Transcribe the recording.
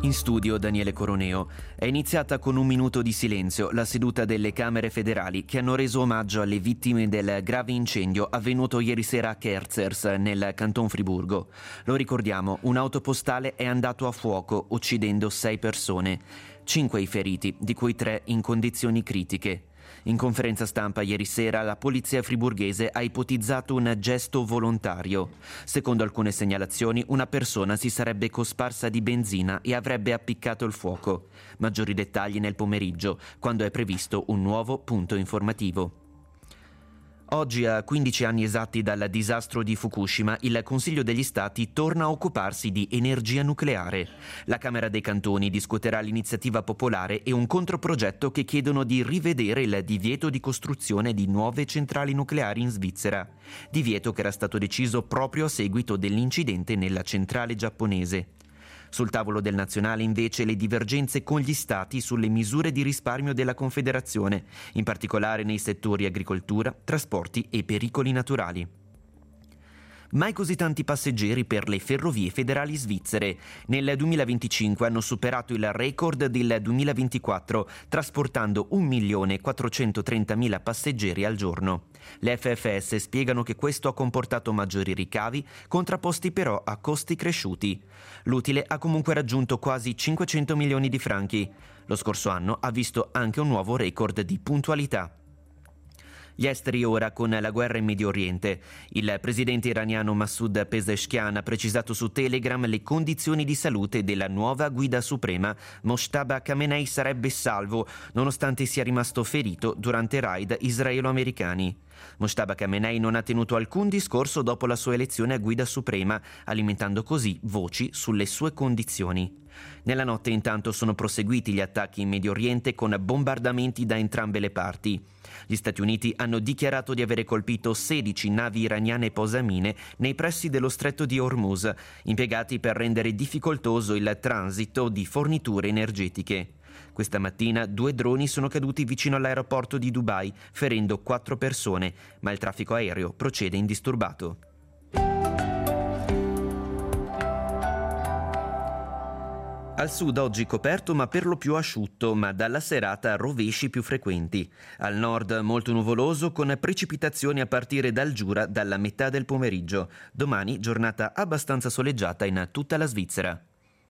In studio Daniele Coroneo. È iniziata con un minuto di silenzio la seduta delle Camere federali che hanno reso omaggio alle vittime del grave incendio avvenuto ieri sera a Kerzers, nel Canton Friburgo. Lo ricordiamo, un autopostale è andato a fuoco, uccidendo 6 persone. 5 i feriti, di cui 3 in condizioni critiche. In conferenza stampa ieri sera la polizia friburghese ha ipotizzato un gesto volontario. Secondo alcune segnalazioni, una persona si sarebbe cosparsa di benzina e avrebbe appiccato il fuoco. Maggiori dettagli nel pomeriggio, quando è previsto un nuovo punto informativo. Oggi, a 15 anni esatti dal disastro di Fukushima, il Consiglio degli Stati torna a occuparsi di energia nucleare. La Camera dei Cantoni discuterà l'iniziativa popolare e un controprogetto che chiedono di rivedere il divieto di costruzione di nuove centrali nucleari in Svizzera. Divieto che era stato deciso proprio a seguito dell'incidente nella centrale giapponese. Sul tavolo del nazionale invece le divergenze con gli stati sulle misure di risparmio della Confederazione, in particolare nei settori agricoltura, trasporti e pericoli naturali. Mai così tanti passeggeri per le ferrovie federali svizzere. Nel 2025 hanno superato il record del 2024, trasportando 1.430.000 passeggeri al giorno. Le FFS spiegano che questo ha comportato maggiori ricavi, contrapposti però a costi cresciuti. L'utile ha comunque raggiunto quasi 500 milioni di franchi. Lo scorso anno ha visto anche un nuovo record di puntualità. Gli esteri ora con la guerra in Medio Oriente. Il presidente iraniano Masoud Pezeshkian ha precisato su Telegram le condizioni di salute della nuova guida suprema. Mojtaba Khamenei sarebbe salvo, nonostante sia rimasto ferito durante raid israelo-americani. Mojtaba Khamenei non ha tenuto alcun discorso dopo la sua elezione a guida suprema, alimentando così voci sulle sue condizioni. Nella notte intanto sono proseguiti gli attacchi in Medio Oriente con bombardamenti da entrambe le parti. Gli Stati Uniti hanno dichiarato di avere colpito 16 navi iraniane posamine nei pressi dello stretto di Hormuz, impiegati per rendere difficoltoso il transito di forniture energetiche. Questa mattina 2 droni sono caduti vicino all'aeroporto di Dubai, ferendo 4 persone, ma il traffico aereo procede indisturbato. Al sud oggi coperto ma per lo più asciutto, ma dalla serata rovesci più frequenti. Al nord molto nuvoloso con precipitazioni a partire dal Giura dalla metà del pomeriggio. Domani giornata abbastanza soleggiata in tutta la Svizzera.